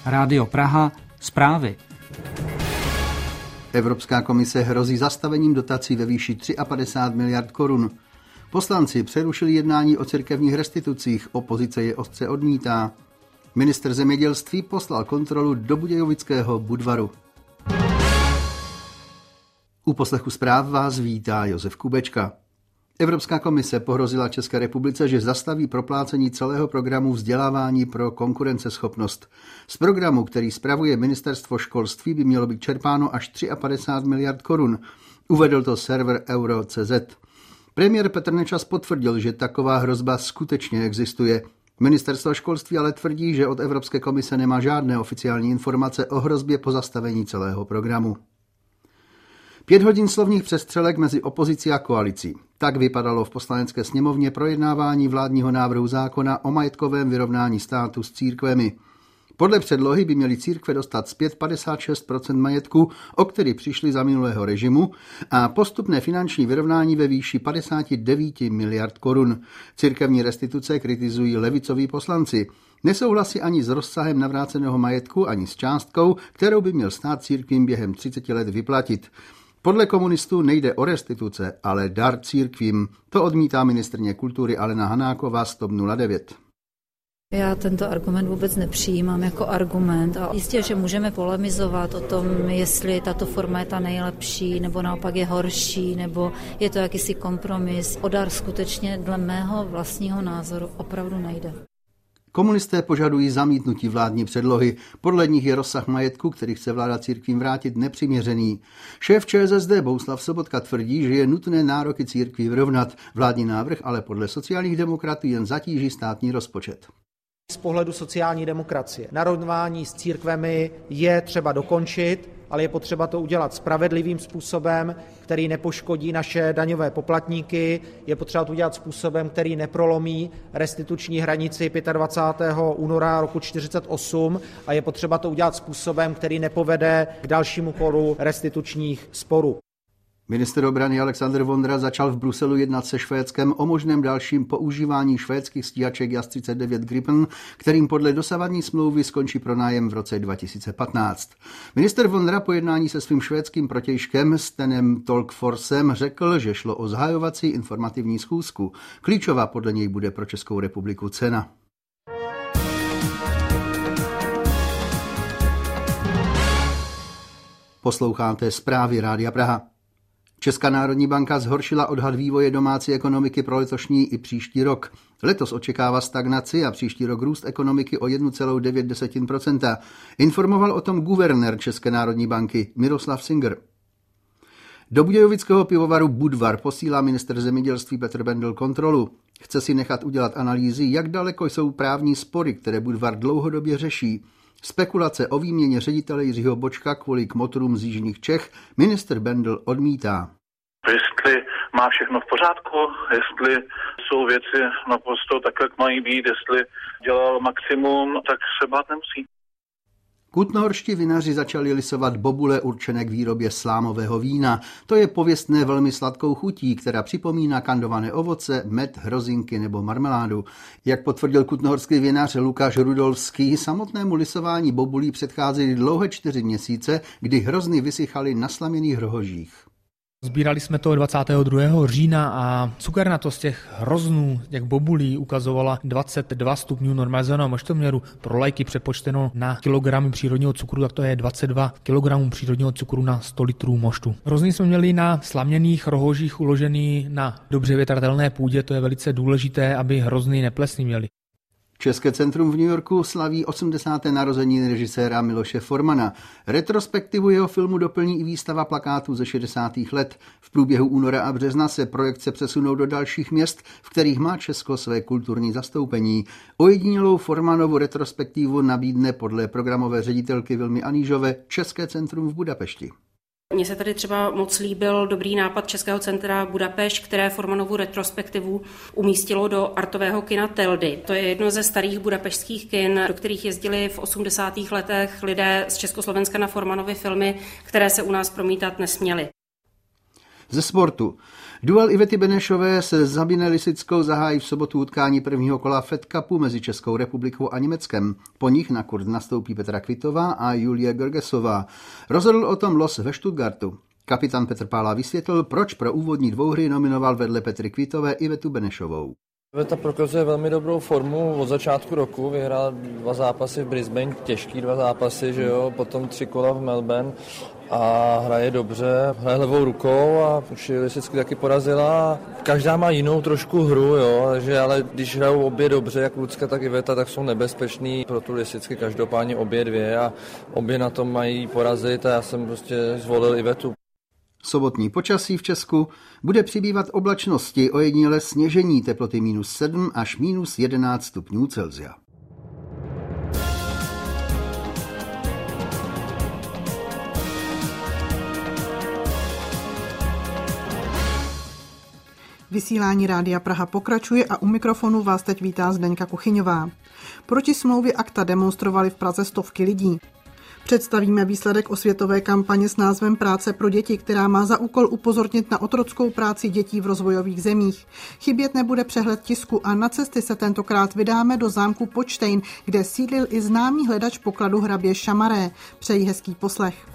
Rádio Praha, zprávy. Evropská komise hrozí zastavením dotací ve výši 53 miliard korun. Poslanci přerušili jednání o církevních restitucích, opozice je ostře odmítá. Ministr zemědělství poslal kontrolu do Budějovického Budvaru. U poslechu zpráv vás vítá Josef Kubečka. Evropská komise pohrozila České republice, že zastaví proplácení celého programu vzdělávání pro konkurenceschopnost. Z programu, který spravuje Ministerstvo školství, by mělo být čerpáno až 53 miliard korun. Uvedl to server Euro.cz. Premiér Petr Nečas potvrdil, že taková hrozba skutečně existuje. Ministerstvo školství ale tvrdí, že od Evropské komise nemá žádné oficiální informace o hrozbě pozastavení celého programu. 5 hodin slovních přestřelek mezi opozicí a koalicí. Tak vypadalo v Poslanecké sněmovně projednávání vládního návrhu zákona o majetkovém vyrovnání státu s církvemi. Podle předlohy by měly církve dostat zpět 56% majetku, o který přišli za minulého režimu, a postupné finanční vyrovnání ve výši 59 miliard korun. Církevní restituce kritizují levicoví poslanci. Nesouhlasí ani s rozsahem navráceného majetku, ani s částkou, kterou by měl stát církvím během 30 let vyplatit. Podle komunistů nejde o restituce, ale dar církvím. To odmítá ministryně kultury Alena Hanáková z TOP 09. Já tento argument vůbec nepřijímám jako argument a jistě, že můžeme polemizovat o tom, jestli tato forma je ta nejlepší, nebo naopak je horší, nebo je to jakýsi kompromis. O dar skutečně dle mého vlastního názoru opravdu nejde. Komunisté požadují zamítnutí vládní předlohy. Podle nich je rozsah majetku, který chce vláda církvím vrátit, nepřiměřený. Šéf ČSSD Bohuslav Sobotka tvrdí, že je nutné nároky církví vyrovnat. Vládní návrh ale podle sociálních demokratů jen zatíží státní rozpočet. Z pohledu sociální demokracie narovnání s církvemi je třeba dokončit, ale je potřeba to udělat spravedlivým způsobem, který nepoškodí naše daňové poplatníky. Je potřeba to udělat způsobem, který neprolomí restituční hranici 25. února roku 1948 a je potřeba to udělat způsobem, který nepovede k dalšímu kolu restitučních sporů. Ministr obrany Alexander Vondra začal v Bruselu jednat se Švédskem o možném dalším používání švédských stíhaček JAS-39 Gripen, kterým podle dosavadní smlouvy skončí pronájem v roce 2015. Ministr Vondra po jednání se svým švédským protějškem Stenem Tolkforsem řekl, že šlo o zahajovací informativní schůzku. Klíčová podle něj bude pro Českou republiku cena. Posloucháte zprávy Rádia Praha. Česká národní banka zhoršila odhad vývoje domácí ekonomiky pro letošní i příští rok. Letos očekává stagnaci a příští rok růst ekonomiky o 1,9%. Informoval o tom guvernér České národní banky Miroslav Singer. Do Budějovického pivovaru Budvar posílá ministr zemědělství Petr Bendl kontrolu. Chce si nechat udělat analýzy, jak daleko jsou právní spory, které Budvar dlouhodobě řeší. Spekulace o výměně ředitele Jiřího Bočka kvůli kmotrům z jižních Čech ministr Bendl odmítá. Jestli má všechno v pořádku, jestli jsou věci naprosto tak, jak mají být, jestli dělal maximum, tak se bát nemusí. Kutnohorští vinaři začali lisovat bobule určené k výrobě slámového vína. To je pověstné velmi sladkou chutí, která připomíná kandované ovoce, med, hrozinky nebo marmeládu. Jak potvrdil kutnohorský vinař Lukáš Rudolský, samotnému lisování bobulí předcházely dlouhé 4 měsíce, kdy hrozny vysychaly na slaměných rohožích. Sbírali jsme to 22. října a cukernatost těch hroznů, těch bobulí ukazovala 22 stupňů normalizovaného moštoměru. Pro lajky přepočteno na kilogramy přírodního cukru, tak to je 22 kg přírodního cukru na 100 litrů moštu. Hrozny jsme měli na slaměných rohožích uložený na dobře větratelné půdě, to je velice důležité, aby hrozny neplesnivěly. České centrum v New Yorku slaví 80. narozeniny režiséra Miloše Formana. Retrospektivu jeho filmu doplní i výstava plakátů ze 60. let. V průběhu února a března se projekce přesunou do dalších měst, v kterých má Česko své kulturní zastoupení. Ojedinělou Formanovu retrospektivu nabídne podle programové ředitelky Vilmy Anížové České centrum v Budapešti. Mně se tady třeba moc líbil dobrý nápad Českého centra Budapešť, které Formanovu retrospektivu umístilo do artového kina Teldy. To je jedno ze starých budapešťských kin, do kterých jezdili v 80. letech lidé z Československa na Formanovy filmy, které se u nás promítat nesměly. Ze sportu. Duel Ivety Benešové se Sabine Lisickou zahájí v sobotu utkání prvního kola Fed Cupu mezi Českou republikou a Německem. Po nich na kurt nastoupí Petra Kvitová a Julie Görgesová. Rozhodl o tom los ve Stuttgartu. Kapitán Petr Pála vysvětlil, proč pro úvodní dvouhry nominoval vedle Petry Kvitové Ivetu Benešovou. Iveta prokazuje velmi dobrou formu od začátku roku, vyhrál 2 zápasy v Brisbane, těžký 2 zápasy, že jo, potom 3 kola v Melbourne a hraje dobře, hraje levou rukou a už Lisicky taky porazila. Každá má jinou trošku hru, jo, takže ale když hrajou obě dobře, jak Lucka, tak Iveta, tak jsou nebezpeční pro tu Lisicky každopádně obě dvě a obě na tom mají porazit a já jsem prostě zvolil Ivetu. Sobotní počasí v Česku bude přibývat oblačnosti, ojediněle sněžení, teploty -7 až -11 stupňů Celsia. Vysílání Rádia Praha pokračuje a u mikrofonu vás teď vítá Zdeňka Kuchyňová. Proti smlouvě ACTA demonstrovali v Praze stovky lidí. Představíme výsledek osvětové kampaně s názvem Práce pro děti, která má za úkol upozornit na otrockou práci dětí v rozvojových zemích. Chybět nebude přehled tisku a na cesty se tentokrát vydáme do zámku Počtejn, kde sídlil i známý hledač pokladu hrabě Šamaré. Přeji hezký poslech.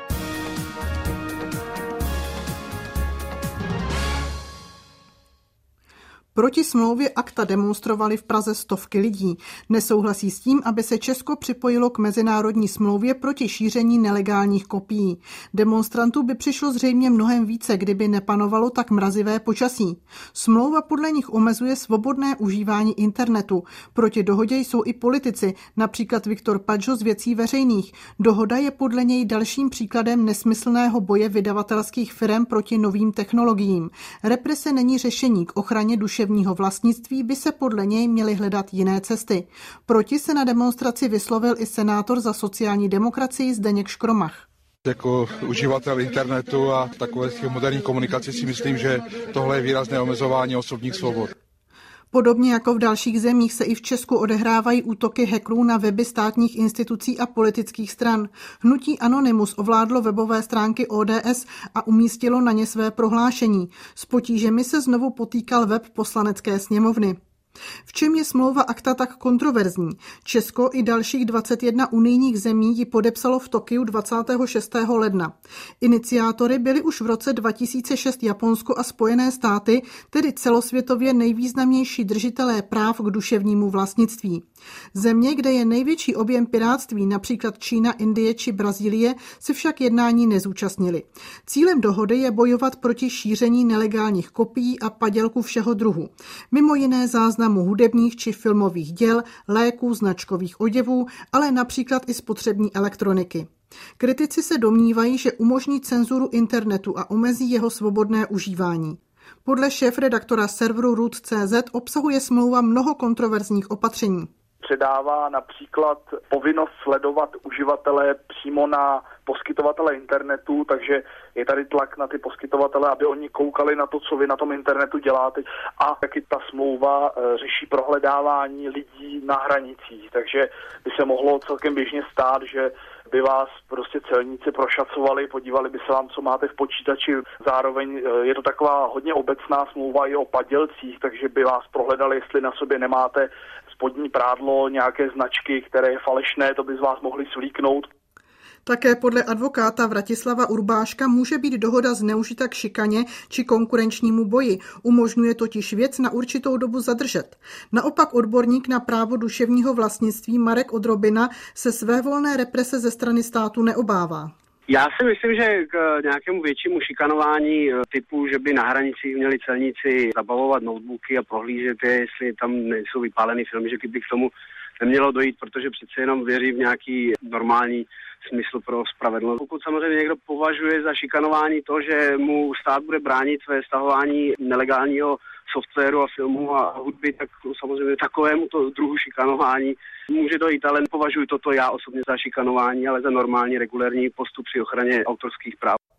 Proti smlouvě ACTA demonstrovali v Praze stovky lidí. Nesouhlasí s tím, aby se Česko připojilo k mezinárodní smlouvě proti šíření nelegálních kopií. Demonstrantů by přišlo zřejmě mnohem více, kdyby nepanovalo tak mrazivé počasí. Smlouva podle nich omezuje svobodné užívání internetu. Proti dohodě jsou i politici, například Viktor Padžo z Věcí veřejných. Dohoda je podle něj dalším příkladem nesmyslného boje vydavatelských firem proti novým technologiím. Represe není řešení k ochraně duševního vlastnictví, by se podle něj měly hledat jiné cesty. Proti se na demonstraci vyslovil i senátor za sociální demokracii Zdeněk Škromach. Jako uživatel internetu a takové moderní komunikace si myslím, že tohle je výrazné omezování osobních svobod. Podobně jako v dalších zemích se i v Česku odehrávají útoky hackerů na weby státních institucí a politických stran. Hnutí Anonymous ovládlo webové stránky ODS a umístilo na ně své prohlášení. S potížemi se znovu potýkal web Poslanecké sněmovny. V čem je smlouva ACTA tak kontroverzní? Česko i dalších 21 unijních zemí ji podepsalo v Tokiu 26. ledna. Iniciátory byly už v roce 2006 Japonsko a Spojené státy, tedy celosvětově nejvýznamnější držitelé práv k duševnímu vlastnictví. Země, kde je největší objem pirátství, například Čína, Indie či Brazílie, se však jednání nezúčastnili. Cílem dohody je bojovat proti šíření nelegálních kopií a padělků všeho druhu. Mimo jiné záznamů hudebních či filmových děl, léků, značkových oděvů, ale například i spotřební elektroniky. Kritici se domnívají, že umožní cenzuru internetu a omezí jeho svobodné užívání. Podle šéfredaktora serveru Root.cz obsahuje smlouva mnoho kontroverzních opatření. Předává například povinnost sledovat uživatele přímo na poskytovatele internetu, takže je tady tlak na ty poskytovatele, aby oni koukali na to, co vy na tom internetu děláte. A taky ta smlouva řeší prohledávání lidí na hranicích, takže by se mohlo celkem běžně stát, že by vás prostě celníci prošacovali, podívali by se vám, co máte v počítači. Zároveň je to taková hodně obecná smlouva i o padělcích, takže by vás prohledali, jestli na sobě nemáte spodní prádlo, nějaké značky, které je falešné, to by z vás mohli svlíknout. Také podle advokáta Vratislava Urbáška může být dohoda zneužita k šikaně či konkurenčnímu boji. Umožňuje totiž věc na určitou dobu zadržet. Naopak odborník na právo duševního vlastnictví Marek Odrobina se svévolné represe ze strany státu neobává. Já si myslím, že k nějakému většímu šikanování typu, že by na hranicích měli celníci zabavovat notebooky a prohlížet je, jestli tam nejsou vypálený filmy, že by k tomu nemělo dojít, protože přece jenom věří v nějaký normální smysl pro spravedlnost. Pokud samozřejmě někdo považuje za šikanování to, že mu stát bude bránit ve stahování nelegálního softwaru a filmu a hudby, tak samozřejmě takovému to druhu šikanování může dojít, ale nepovažuji toto já osobně za šikanování, ale za normální regulérní postup při ochraně autorských práv.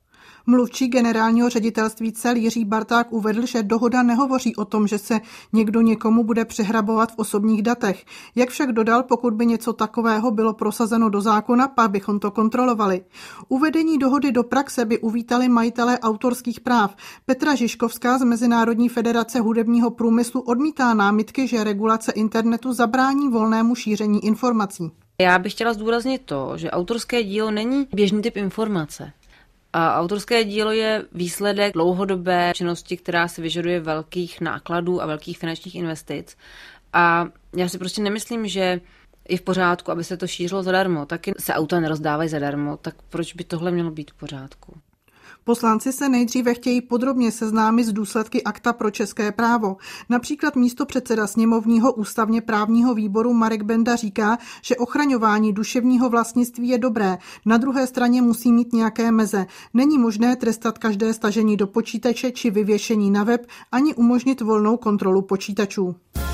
Mluvčí generálního ředitelství cel Jiří Barták uvedl, že dohoda nehovoří o tom, že se někdo někomu bude přehrabovat v osobních datech. Jak však dodal, pokud by něco takového bylo prosazeno do zákona, pak bychom to kontrolovali. Uvedení dohody do praxe by uvítali majitelé autorských práv. Petra Žižkovská z Mezinárodní federace hudebního průmyslu odmítá námitky, že regulace internetu zabrání volnému šíření informací. Já bych chtěla zdůraznit to, že autorské dílo není běžný typ informace. A autorské dílo je výsledek dlouhodobé činnosti, která si vyžaduje velkých nákladů a velkých finančních investic. A já si prostě nemyslím, že je v pořádku, aby se to šířilo zadarmo. Taky se auta nerozdávají zadarmo, tak proč by tohle mělo být v pořádku? Poslanci se nejdříve chtějí podrobně seznámit s důsledky Akta pro české právo. Například místopředseda sněmovního ústavně právního výboru Marek Benda říká, že ochraňování duševního vlastnictví je dobré. Na druhé straně musí mít nějaké meze. Není možné trestat každé stažení do počítače či vyvěšení na web, ani umožnit volnou kontrolu počítačů.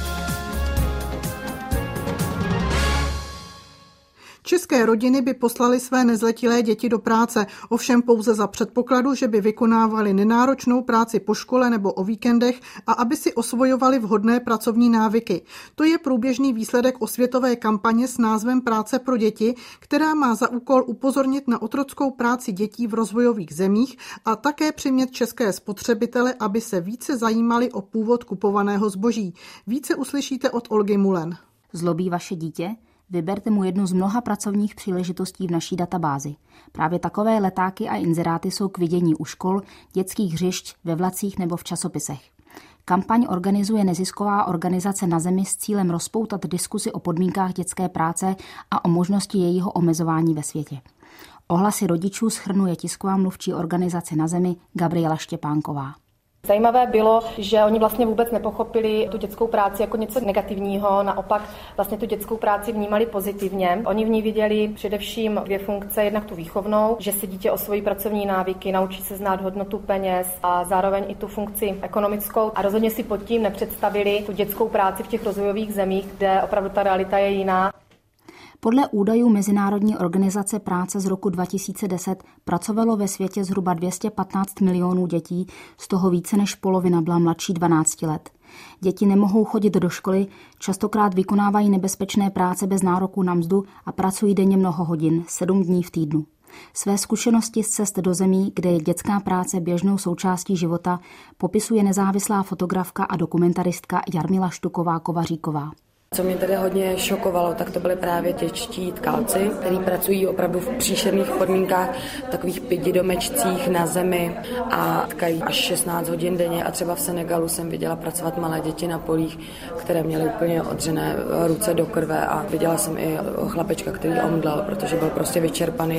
České rodiny by poslaly své nezletilé děti do práce, ovšem pouze za předpokladu, že by vykonávali nenáročnou práci po škole nebo o víkendech a aby si osvojovali vhodné pracovní návyky. To je průběžný výsledek osvětové kampaně s názvem Práce pro děti, která má za úkol upozornit na otrockou práci dětí v rozvojových zemích a také přimět české spotřebitele, aby se více zajímali o původ kupovaného zboží. Více uslyšíte od Olgy Mulen. Zlobí vaše dítě? Vyberte mu jednu z mnoha pracovních příležitostí v naší databázi. Právě takové letáky a inzeráty jsou k vidění u škol, dětských hřišť, ve vlacích nebo v časopisech. Kampaň organizuje nezisková organizace Na zemi s cílem rozpoutat diskusi o podmínkách dětské práce a o možnosti jejího omezování ve světě. Ohlasy rodičů shrnuje tisková mluvčí organizace Na zemi Gabriela Štěpánková. Zajímavé bylo, že oni vlastně vůbec nepochopili tu dětskou práci jako něco negativního, naopak vlastně tu dětskou práci vnímali pozitivně. Oni v ní viděli především dvě funkce, jednak tu výchovnou, že si dítě osvojí pracovní návyky, naučí se znát hodnotu peněz a zároveň i tu funkci ekonomickou a rozhodně si pod tím nepředstavili tu dětskou práci v těch rozvojových zemích, kde opravdu ta realita je jiná. Podle údajů Mezinárodní organizace práce z roku 2010 pracovalo ve světě zhruba 215 milionů dětí, z toho více než polovina byla mladší 12 let. Děti nemohou chodit do školy, častokrát vykonávají nebezpečné práce bez nároku na mzdu a pracují denně mnoho hodin, 7 dní v týdnu. Své zkušenosti z cest do zemí, kde je dětská práce běžnou součástí života, popisuje nezávislá fotografka a dokumentaristka Jarmila Štuková-Kovaříková. Co mě tedy hodně šokovalo, tak to byly právě dětští tkalci, kteří pracují opravdu v příšerných podmínkách, v takových pididomečcích na zemi a tkají až 16 hodin denně. A třeba v Senegalu jsem viděla pracovat malé děti na polích, které měly úplně odřené ruce do krve a viděla jsem i chlapečka, který omdlel, protože byl prostě vyčerpaný.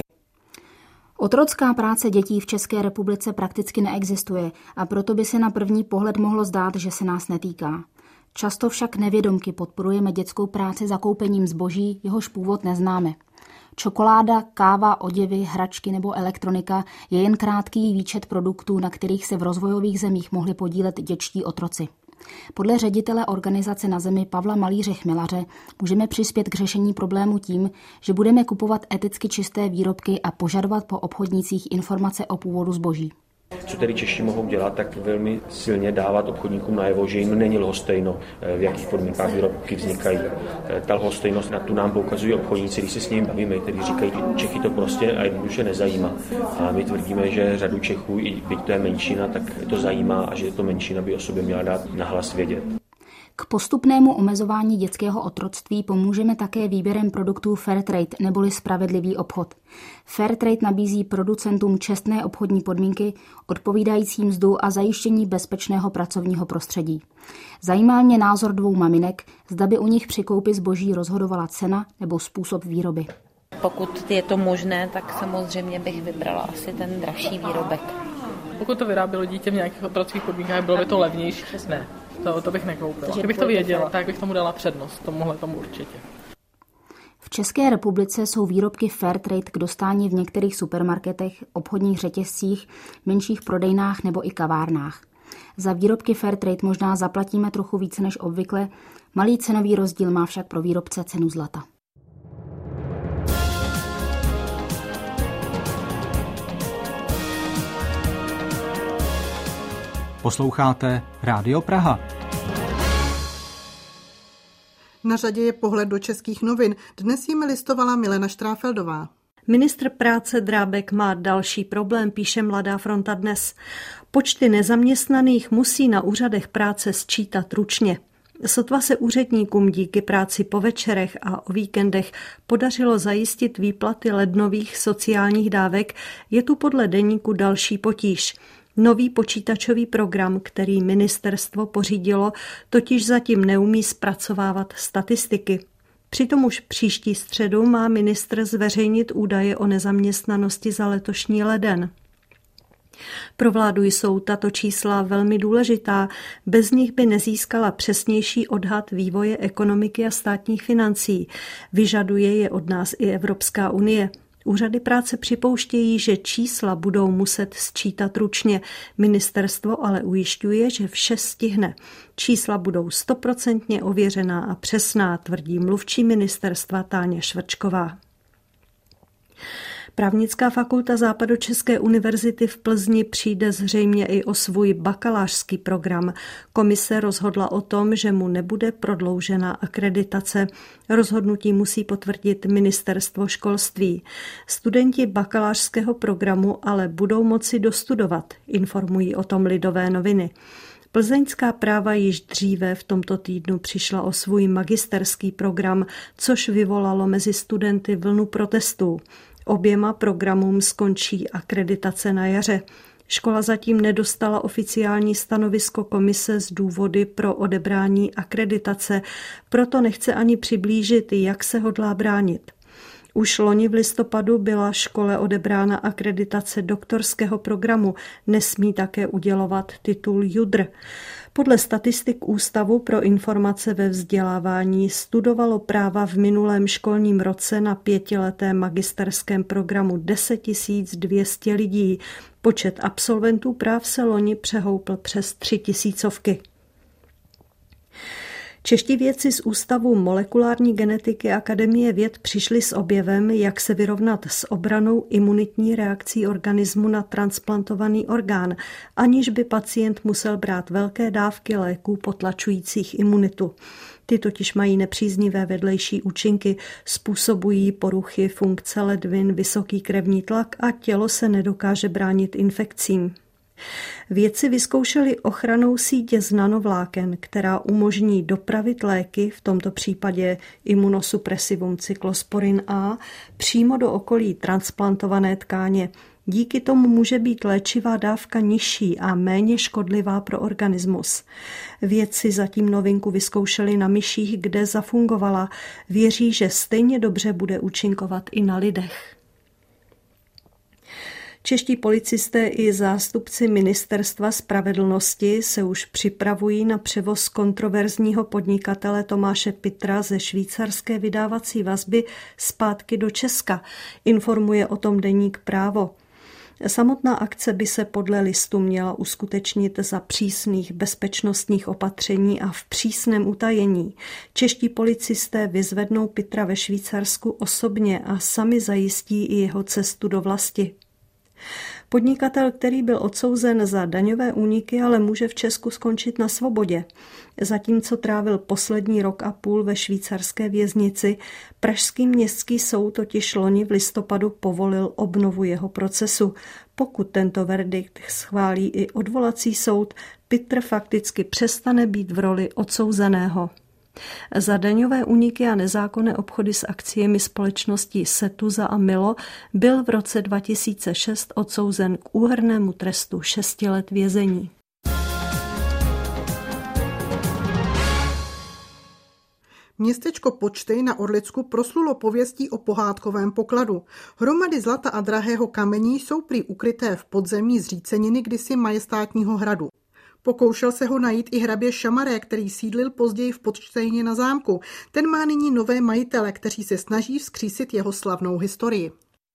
Otrocká práce dětí v České republice prakticky neexistuje a proto by se na první pohled mohlo zdát, že se nás netýká. Často však nevědomky podporujeme dětskou práci zakoupením zboží, jehož původ neznáme. Čokoláda, káva, oděvy, hračky nebo elektronika je jen krátký výčet produktů, na kterých se v rozvojových zemích mohli podílet dětští otroci. Podle ředitele organizace Na zemi Pavla Malíře Chmelaře můžeme přispět k řešení problému tím, že budeme kupovat eticky čisté výrobky a požadovat po obchodnících informace o původu zboží. Co tedy Češi mohou dělat, tak velmi silně dávat obchodníkům najevo, že jim není lhostejno, v jakých podmínkách výrobky vznikají. Ta lhostejnost, na tu nám poukazují obchodníci, když se s nimi bavíme, kteří říkají, že Čechy to prostě a jednoduše nezajímá. A my tvrdíme, že řadu Čechů, i byť to je menšina, tak to zajímá a že to menšina by o sobě měla dát nahlas vědět. K postupnému omezování dětského otroctví pomůžeme také výběrem produktů Fairtrade neboli spravedlivý obchod. Fairtrade nabízí producentům čestné obchodní podmínky, odpovídající mzdu a zajištění bezpečného pracovního prostředí. Zajímal mě názor dvou maminek, zda by u nich při koupi zboží rozhodovala cena nebo způsob výroby. Pokud je to možné, tak samozřejmě bych vybrala asi ten dražší výrobek. Pokud to vyrábělo dítě v nějakých otrockých podmínkách, bylo by to levnější? Ne. To bych nekoupila. Kdybych to věděla, tak bych tomu dala přednost, tomu určitě. V České republice jsou výrobky Fairtrade k dostání v některých supermarketech, obchodních řetězcích, menších prodejnách nebo i kavárnách. Za výrobky Fairtrade možná zaplatíme trochu více než obvykle, malý cenový rozdíl má však pro výrobce cenu zlata. Posloucháte Rádio Praha. Na řadě je pohled do českých novin. Dnes jimi listovala Milena Štráfeldová. Ministr práce Drábek má další problém, píše Mladá fronta dnes. Počty nezaměstnaných musí na úřadech práce sčítat ručně. Sotva se úředníkům díky práci po večerech a o víkendech podařilo zajistit výplaty lednových sociálních dávek, je tu podle deníku další potíž. Nový počítačový program, který ministerstvo pořídilo, totiž zatím neumí zpracovávat statistiky. Přitom už příští středu má ministr zveřejnit údaje o nezaměstnanosti za letošní leden. Pro vládu jsou tato čísla velmi důležitá, bez nich by nezískala přesnější odhad vývoje ekonomiky a státních financí. Vyžaduje je od nás i Evropská unie. Úřady práce připouštějí, že čísla budou muset sčítat ručně. Ministerstvo ale ujišťuje, že vše stihne. Čísla budou 100% ověřená a přesná, tvrdí mluvčí ministerstva Táňa Švrčková. Právnická fakulta Západočeské univerzity v Plzni přijde zřejmě i o svůj bakalářský program. Komise rozhodla o tom, že mu nebude prodloužena akreditace. Rozhodnutí musí potvrdit ministerstvo školství. Studenti bakalářského programu ale budou moci dostudovat, informují o tom Lidové noviny. Plzeňská práva již dříve v tomto týdnu přišla o svůj magisterský program, což vyvolalo mezi studenty vlnu protestů. Oběma programům skončí akreditace na jaře. Škola zatím nedostala oficiální stanovisko komise z důvody pro odebrání akreditace, proto nechce ani přiblížit, jak se hodlá bránit. Už loni v listopadu byla škole odebrána akreditace doktorského programu, nesmí také udělovat titul JUDr. Podle statistik Ústavu pro informace ve vzdělávání studovalo práva v minulém školním roce na 5letém magisterském programu 10 200 lidí. Počet absolventů práv se loni přehoupl přes 3 000. Čeští vědci z Ústavu molekulární genetiky Akademie věd přišli s objevem, jak se vyrovnat s obranou imunitní reakcí organismu na transplantovaný orgán, aniž by pacient musel brát velké dávky léků potlačujících imunitu. Ty totiž mají nepříznivé vedlejší účinky, způsobují poruchy funkce ledvin, vysoký krevní tlak a tělo se nedokáže bránit infekcím. Vědci vyzkoušeli ochrannou sítě z nanovláken, která umožní dopravit léky, v tomto případě imunosupresivum Cyclosporin A, přímo do okolí transplantované tkáně. Díky tomu může být léčivá dávka nižší a méně škodlivá pro organismus. Vědci zatím novinku vyzkoušeli na myších, kde zafungovala. Věří, že stejně dobře bude účinkovat i na lidech. Čeští policisté i zástupci Ministerstva spravedlnosti se už připravují na převoz kontroverzního podnikatele Tomáše Pittra ze švýcarské vydávací vazby zpátky do Česka, informuje o tom deník Právo. Samotná akce by se podle listu měla uskutečnit za přísných bezpečnostních opatření a v přísném utajení. Čeští policisté vyzvednou Pittra ve Švýcarsku osobně a sami zajistí i jeho cestu do vlasti. Podnikatel, který byl odsouzen za daňové úniky, ale může v Česku skončit na svobodě. Zatímco trávil poslední rok a půl ve švýcarské věznici, pražský městský soud totiž loni v listopadu povolil obnovu jeho procesu. Pokud tento verdikt schválí i odvolací soud, Pittr fakticky přestane být v roli odsouzeného. Za daňové úniky a nezákonné obchody s akciemi společností Setuza a Milo byl v roce 2006 odsouzen k úhernému trestu 6 let vězení. Městečko Počtej na Orlicku proslulo pověstí o pohádkovém pokladu. Hromady zlata a drahého kamení jsou prý ukryté v podzemí zříceniny kdysi majestátního hradu. Pokoušel se ho najít i hrabě Šamaré, který sídlil později v Podštejně na zámku. Ten má nyní nové majitele, kteří se snaží vzkřísit jeho slavnou historii.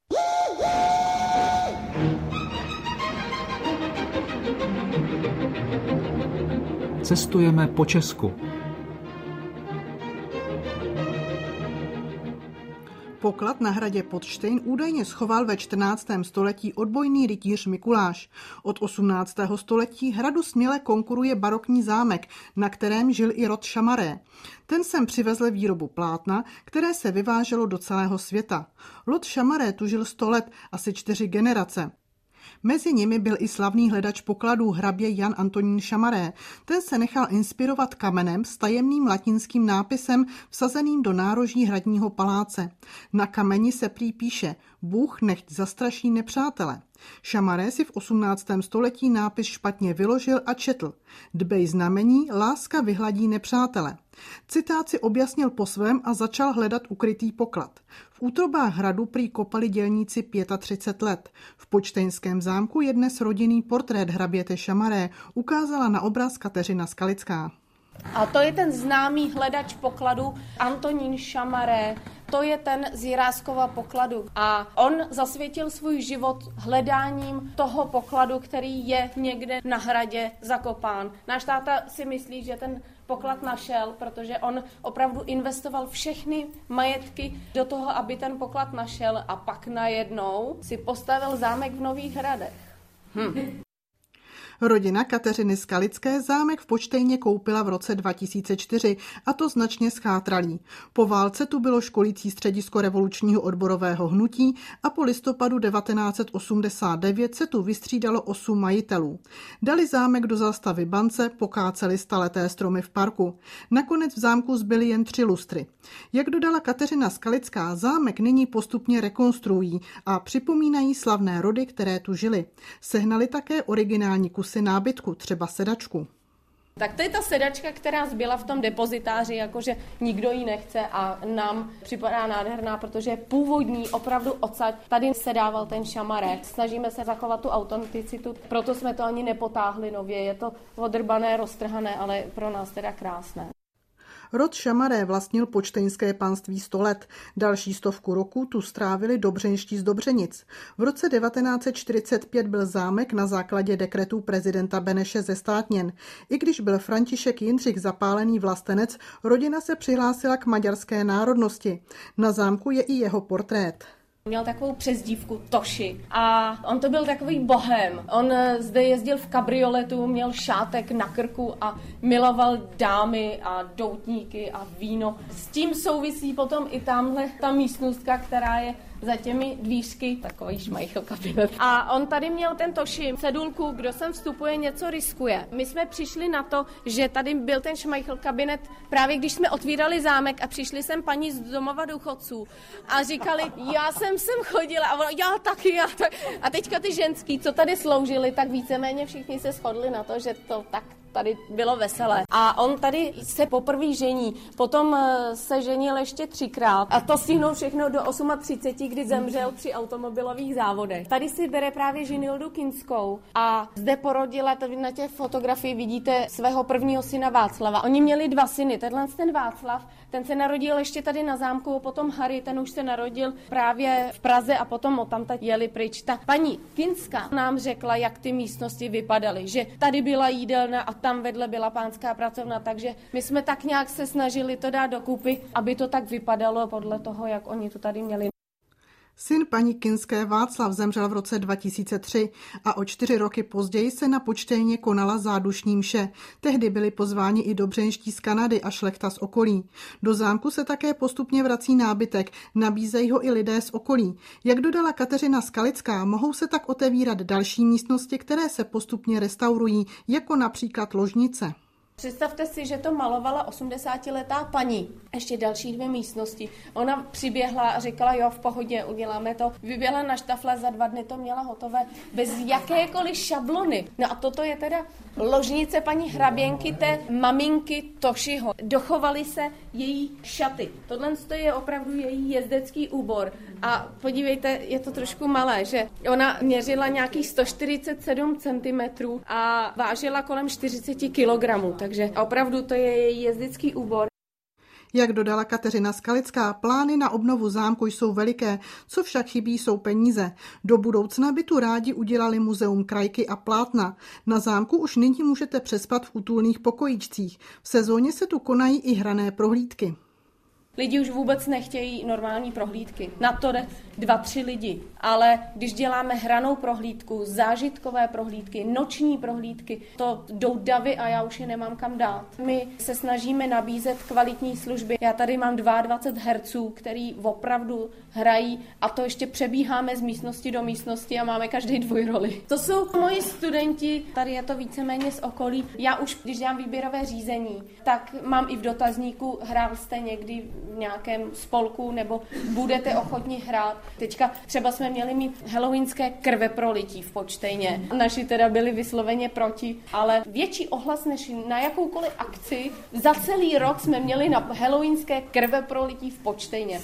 Cestujeme po Česku. Poklad na hradě Podštejn údajně schoval ve 14. století odbojný rytíř Mikuláš. Od 18. století hradu směle konkuruje barokní zámek, na kterém žil i rod Chamaré. Ten sem přivezl výrobu plátna, které se vyváželo do celého světa. Rod Chamaré tu žil 100 let, asi 4 generace. Mezi nimi byl i slavný hledač pokladů hrabě Jan Antonín Chamaré. Ten se nechal inspirovat kamenem s tajemným latinským nápisem vsazeným do nároží hradního paláce. Na kameni se prý píše: Bůh nechť zastraší nepřátele. Chamaré si v 18. století nápis špatně vyložil a četl: Dbej znamení, láska vyhladí nepřátele. Citát si objasnil po svém a začal hledat ukrytý poklad. V útrobách hradu prý kopali dělníci 35 let. V Podštejnském zámku je dnes rodinný portrét hraběte Chamaré, ukázala na obraz Kateřina Skalická. A to je ten známý hledač pokladu Antonín Chamaré. To je ten z Jiráskova pokladu. A on zasvětil svůj život hledáním toho pokladu, který je někde na hradě zakopán. Náš táta si myslí, že ten poklad našel, protože on opravdu investoval všechny majetky do toho, aby ten poklad našel, a pak najednou si postavil zámek v Nových Hradech. Rodina Kateřiny Skalické zámek v Podštejně koupila v roce 2004, a to značně zchátralý. Po válce tu bylo školící středisko revolučního odborového hnutí a po listopadu 1989 se tu vystřídalo 8 majitelů. Dali zámek do zástavy bance, pokáceli staleté stromy v parku. Nakonec v zámku zbyly jen 3 lustry. Jak dodala Kateřina Skalická, zámek nyní postupně rekonstruují a připomínají slavné rody, které tu žily. Sehnali také originální kusy nábytku, třeba sedačku. Tak to je ta sedačka, která zbyla v tom depozitáři, jakože nikdo ji nechce, a nám připadá nádherná, protože původní, opravdu odsaď, tady sedával ten Chamaré. Snažíme se zachovat tu autenticitu, proto jsme to ani nepotáhli nově. Je to odrbané, roztrhané, ale pro nás teda krásné. Rod Chamaré vlastnil Podštejnské panství 100 let. Další 100 roků tu strávili dobřenští z Dobřenic. V roce 1945 byl zámek na základě dekretů prezidenta Beneše zestátněn. I když byl František Jindřich zapálený vlastenec, rodina se přihlásila k maďarské národnosti. Na zámku je i jeho portrét. Měl takovou přezdívku Toši a on to byl takový bohem. On zde jezdil v kabrioletu, měl šátek na krku a miloval dámy a doutníky a víno. S tím souvisí potom i tamhle ta místnostka, která je za těmi dvířky, takový šmajchl kabinet. A on tady měl ten Toši cedulku, kdo sem vstupuje, něco riskuje. My jsme přišli na to, že tady byl ten šmajchl kabinet právě když jsme otvírali zámek a přišli sem paní z domova důchodců a říkali, já jsem sem chodila a ono, já taky. A teďka ty ženský, co tady sloužili, tak víceméně všichni se shodli na to, že to tak tady bylo veselé. A on tady se poprvé žení, potom se ženil ještě 3krát a to stihnul všechno do 38, kdy zemřel při automobilových závodech. Tady si bere právě Žinildu Kinskou a zde porodila, tady na těch fotografii vidíte svého prvního syna Václava. Oni měli 2 syny, ten Václav, ten se narodil ještě tady na zámku, potom Harry, ten už se narodil právě v Praze a potom odtamtud jeli pryč. Ta paní Kinská nám řekla, jak ty místnosti vypadaly, že tady byla jídelna a tam vedle byla pánská pracovna, takže my jsme tak nějak se snažili to dát dokupy, aby to tak vypadalo podle toho, jak oni to tady měli. Syn paní Kinské Václav zemřel v roce 2003 a o 4 roky později se na Podštejně konala zádušní mše. Tehdy byli pozváni i dobřenští z Kanady a šlechta z okolí. Do zámku se také postupně vrací nábytek, nabízejí ho i lidé z okolí. Jak dodala Kateřina Skalická, mohou se tak otevírat další místnosti, které se postupně restaurují, jako například ložnice. Představte si, že to malovala 80letá paní. Ještě další 2 místnosti. Ona přiběhla a říkala, jo, v pohodě, uděláme to. Vyběhla na štafle, za 2 dny to měla hotové, bez jakékoliv šablony. No a toto je teda ložnice paní hraběnky, té maminky Tošiho. Dochovaly se její šaty. Tohle je opravdu její jezdecký úbor. A podívejte, je to trošku malé, že ona měřila nějakých 147 cm a vážila kolem 40 kg. Takže opravdu to je její jezdecký úbor. Jak dodala Kateřina Skalická, plány na obnovu zámku jsou veliké, co však chybí jsou peníze. Do budoucna by tu rádi udělali muzeum krajky a plátna. Na zámku už nyní můžete přespat v útulných pokojíčcích. V sezóně se tu konají i hrané prohlídky. Lidi už vůbec nechtějí normální prohlídky. Na to jde 2-3 lidi. Ale když děláme hranou prohlídku, zážitkové prohlídky, noční prohlídky, to jdou davy a já už je nemám kam dát. My se snažíme nabízet kvalitní služby. Já tady mám 22 herců, který opravdu hrají a to ještě přebíháme z místnosti do místnosti a máme každý dvojroli. To jsou moji studenti, tady je to víceméně z okolí. Já už, když dělám výběrové řízení, tak mám i v dotazníku, hrál jste někdy v nějakém spolku nebo budete ochotni hrát. Teďka třeba jsme měli mít halloweenské krveprolití v Počtejně. Naši teda byli vysloveně proti, ale větší ohlas než na jakoukoliv akci. Za celý rok jsme měli na halloweenské krveprolití v Počtejně.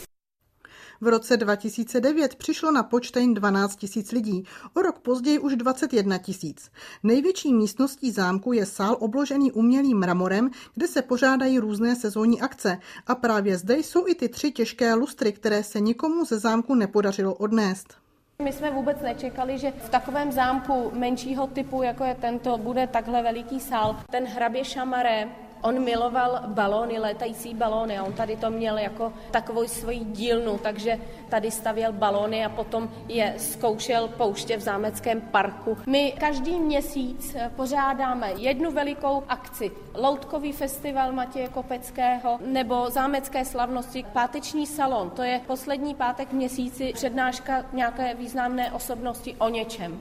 V roce 2009 přišlo na Počtejn 12 000 lidí, o rok později už 21 000. Největší místností zámku je sál obložený umělým mramorem, kde se pořádají různé sezónní akce. A právě zde jsou i ty 3 těžké lustry, které se nikomu ze zámku nepodařilo odnést. My jsme vůbec nečekali, že v takovém zámku menšího typu, jako je tento, bude takhle veliký sál. Ten hrabě Chamaré, on miloval balóny, létající balóny a on tady to měl jako takovou svoji dílnu, takže tady stavěl balóny a potom je zkoušel pouštět v zámeckém parku. My každý měsíc pořádáme jednu velikou akci. Loutkový festival Matěje Kopeckého nebo zámecké slavnosti, páteční salon, to je poslední pátek v měsíci, přednáška nějaké významné osobnosti o něčem.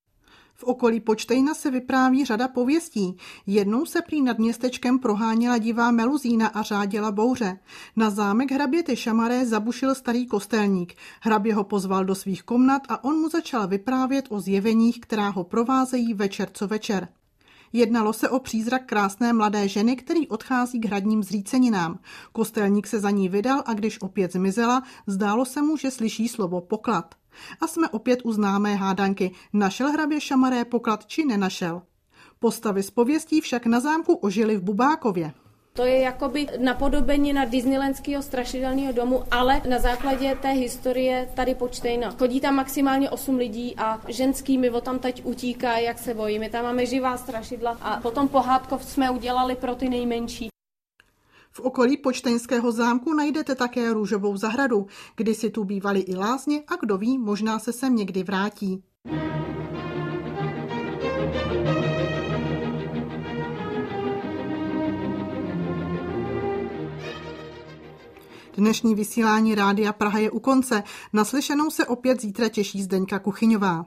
V okolí Počtejna se vypráví řada pověstí. Jednou se prý nad městečkem proháněla divá meluzína a řáděla bouře. Na zámek hraběte Chamaré zabušil starý kostelník. Hrabě ho pozval do svých komnat a on mu začal vyprávět o zjeveních, která ho provázejí večer co večer. Jednalo se o přízrak krásné mladé ženy, který odchází k hradním zříceninám. Kostelník se za ní vydal a když opět zmizela, zdálo se mu, že slyší slovo poklad. A jsme opět u známé hádanky. Našel hrabě Chamaré poklad či nenašel? Postavy z pověstí však na zámku ožily v Bubákově. To je jakoby napodobenina disneylandského strašidelného domu, ale na základě té historie tady Počtejna. Chodí tam maximálně 8 lidí a ženský mi tam teď utíká, jak se bojí. My tam máme živá strašidla a potom pohádkov jsme udělali pro ty nejmenší. V okolí Počtejnského zámku najdete také růžovou zahradu, kdysi tu bývaly i lázně a kdo ví, možná se sem někdy vrátí. Dnešní vysílání Rádia Praha je u konce. Naslyšenou se opět zítra těší Zdeňka Kuchyňová.